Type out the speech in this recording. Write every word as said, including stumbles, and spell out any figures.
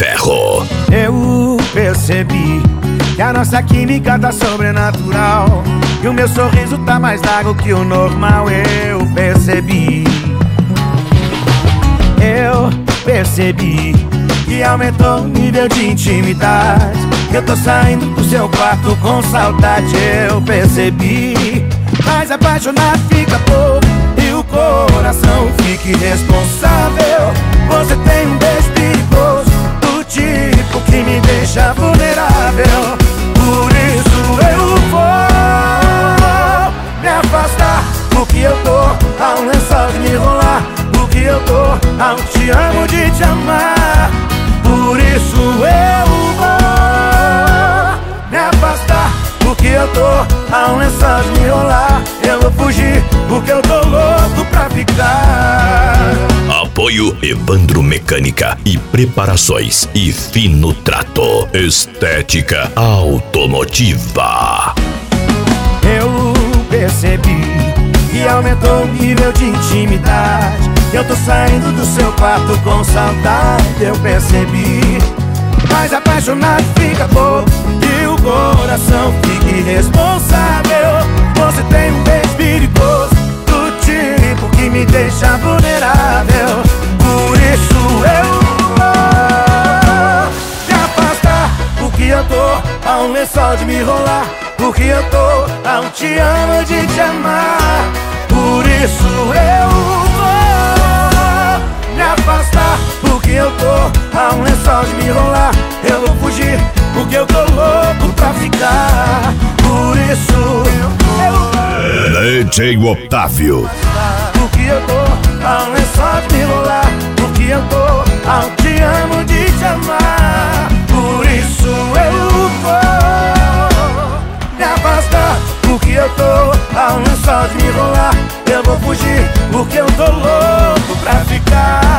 ferro. Eu percebi que a nossa química tá sobrenatural, que o meu sorriso tá mais largo que o normal. Eu percebi, eu percebi que aumentou o nível de intimidade, que eu tô saindo do seu quarto com saudade. Eu percebi, mas apaixonado fica pouco e o coração fica irresponsável. Você tem um beijo perigoso, do tipo que me deixa vulnerável. Por isso eu vou me afastar, porque eu tô a um lençol de me enrolar, porque eu tô a um te amo de te amar. Por isso eu vou me afastar, porque eu tô a um lençol de me enrolar. Eu vou fugir, porque eu tô louco pra ficar. Apoio Evandro Mecânica e Preparações e Fino Trato. Estética automotiva. Eu percebi que aumentou o nível de intimidade, eu tô saindo do seu quarto com saudade. Eu percebi, mas apaixonado fica pouco e o coração fica irresponsável. Você tem um beijo perigoso, do tipo que me deixa vulnerável. Por isso eu vou me afastar, porque eu tô a um lençol de me enrolar, porque eu tô a um te amo de te amar. Por isso eu vou me afastar, porque eu tô a um lençol de me enrolar. Eu vou fugir, porque eu tô louco pra ficar. Por isso eu vou D J Otávio. porque eu tô a um lençol de me enrolar, porque eu tô a um te amo de te amar. Por isso eu vou me afastar, porque eu tô a um lençol de me enrolar. Eu vou fugir, porque eu tô louco pra ficar.